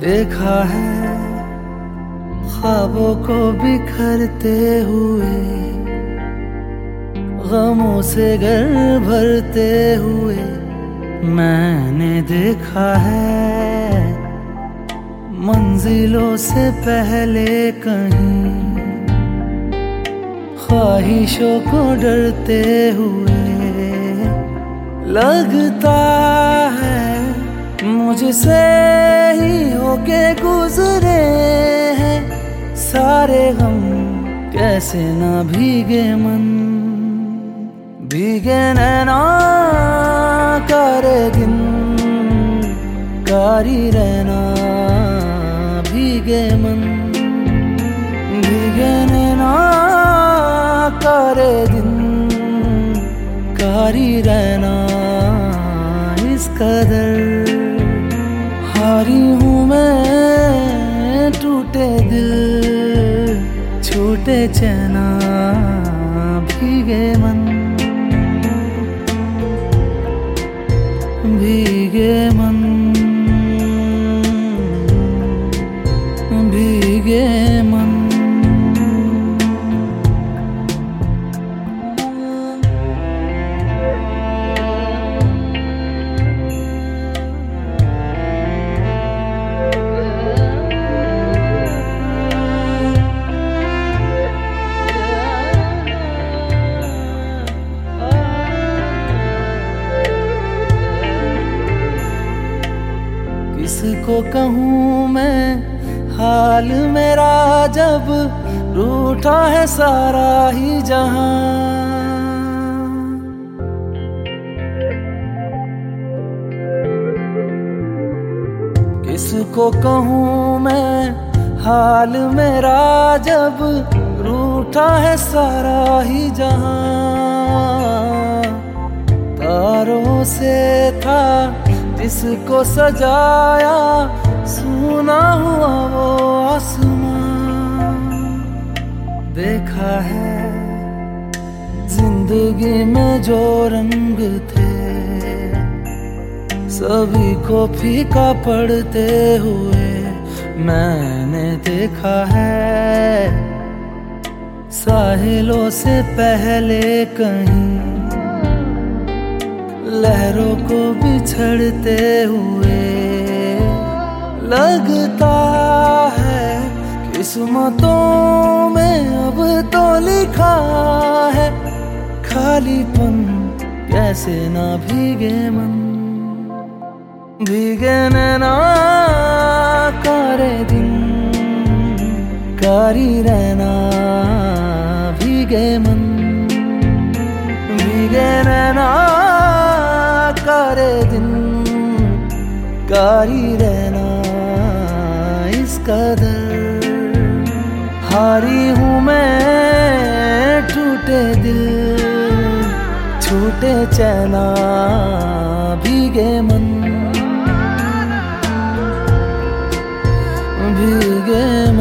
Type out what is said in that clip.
देखा है ख्वाबों को बिखरते हुए, गमों से घर भरते हुए। मैंने देखा है मंजिलों से पहले कहीं ख्वाहिशों को डरते हुए। लगता है मुझसे ही होके गुजरे हैं सारे गम, कैसे ना भीगे मन। भीगे नैना करे दिन कारी रहना, भीगे मन। भीगे नैना करे दिन कारी रहना, इस कदर हारी हूँ मैं। टूटे दिल छूटे चैना, भीगे मन। भीगे मन, भीगे मन। किसको कहूँ मैं हाल मेरा, जब रूठा है सारा ही जहां। किसको कहूँ मैं हाल मेरा, जब रूठा है सारा ही जहां। तारों से था जिसको सजाया, सुना हुआ वो आसमां। देखा है जिंदगी में जो रंग थे, सभी को फीका पड़ते हुए। मैंने देखा है साहिलों से पहले कहीं लहरों को बिछड़ते हुए। लगता है किस्मतों में अब तो लिखा है खालीपन, कैसे ना भीगे मन। भीगे नैना करे दिन कारी रहना, भीगे मन। भीगे नैना करे दिन कारी रहना, इस कदर हारी हूँ मैं। टूटे दिल छूटे चैना, भीगे मन। भीगे